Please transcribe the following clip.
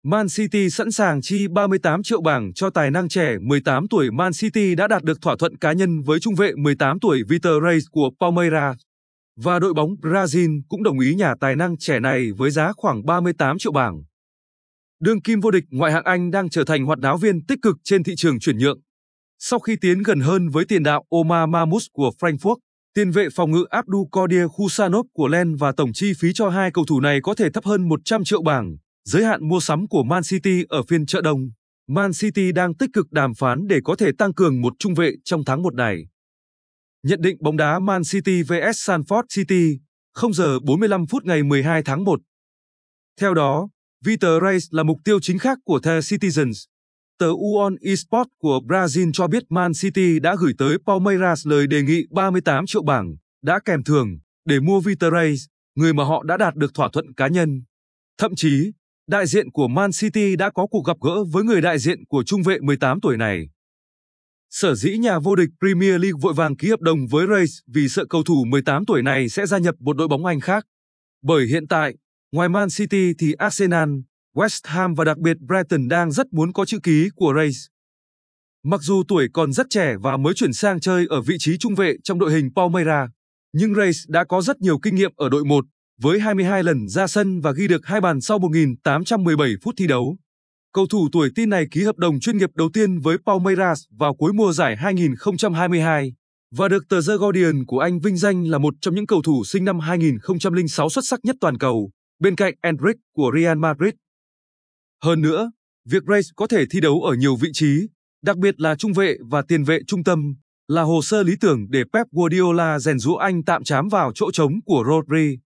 Man City sẵn sàng chi 38 triệu bảng cho tài năng trẻ 18 tuổi. Man City đã đạt được thỏa thuận cá nhân với trung vệ 18 tuổi Vitor Reis của Palmeiras. Và đội bóng Brazil cũng đồng ý nhả tài năng trẻ này với giá khoảng 38 triệu bảng. Đương kim vô địch ngoại hạng Anh đang trở thành hoạt náo viên tích cực trên thị trường chuyển nhượng. Sau khi tiến gần hơn với tiền đạo Omar Mahmoud của Frankfurt, tiền vệ phòng ngự Abdulkadir Khusanov của Lens và tổng chi phí cho hai cầu thủ này có thể thấp hơn 100 triệu bảng, giới hạn mua sắm của Man City ở phiên chợ đông. Man City đang tích cực đàm phán để có thể tăng cường một trung vệ trong tháng 1 này. Nhận định bóng đá Man City vs Salford City, 0 giờ 45 phút ngày 12 tháng 1. Theo đó, Vitor Reis là mục tiêu chính khác của The Citizens. Tờ UON Esports của Brazil cho biết Man City đã gửi tới Palmeiras lời đề nghị 38 triệu bảng, đã kèm thưởng, để mua Vitor Reis, người mà họ đã đạt được thỏa thuận cá nhân. Thậm chí, đại diện của Man City đã có cuộc gặp gỡ với người đại diện của trung vệ 18 tuổi này. Sở dĩ nhà vô địch Premier League vội vàng ký hợp đồng với Reis vì sợ cầu thủ 18 tuổi này sẽ gia nhập một đội bóng Anh khác. Bởi hiện tại, ngoài Man City thì Arsenal, West Ham và đặc biệt Brighton đang rất muốn có chữ ký của Reis. Mặc dù tuổi còn rất trẻ và mới chuyển sang chơi ở vị trí trung vệ trong đội hình Palmeiras, nhưng Reis đã có rất nhiều kinh nghiệm ở đội 1, với 22 lần ra sân và ghi được 2 bàn sau 1.817 phút thi đấu. Cầu thủ tuổi teen này ký hợp đồng chuyên nghiệp đầu tiên với Palmeiras vào cuối mùa giải 2022 và được tờ The Guardian của Anh vinh danh là một trong những cầu thủ sinh năm 2006 xuất sắc nhất toàn cầu, bên cạnh Endrick của Real Madrid. Hơn nữa, việc Reis có thể thi đấu ở nhiều vị trí, đặc biệt là trung vệ và tiền vệ trung tâm, là hồ sơ lý tưởng để Pep Guardiola rèn giũa anh tạm chám vào chỗ trống của Rodri.